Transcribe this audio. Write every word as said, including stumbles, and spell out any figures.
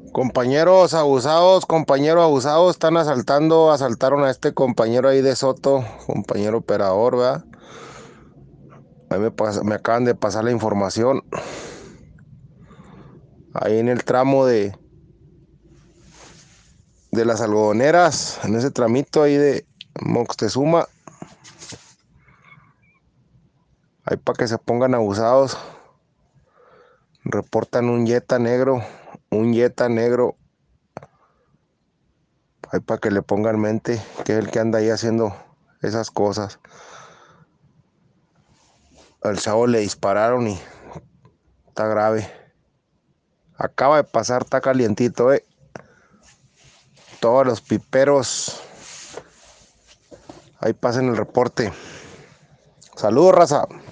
Compañeros abusados, compañero abusado, están asaltando, asaltaron a este compañero ahí de Soto, compañero operador, ¿verdad? Ahí me, pas- me acaban de pasar la información. Ahí en el tramo de, de las algodoneras, en ese tramito ahí de Moctezuma. Ahí para que se pongan abusados. Reportan un Jetta negro, un Jetta negro. Ahí para que le pongan mente, que es el que anda ahí haciendo esas cosas. Al chavo le dispararon y está grave. Acaba de pasar, está calientito, eh. Todos los piperos. Ahí pasen el reporte. Saludos, raza.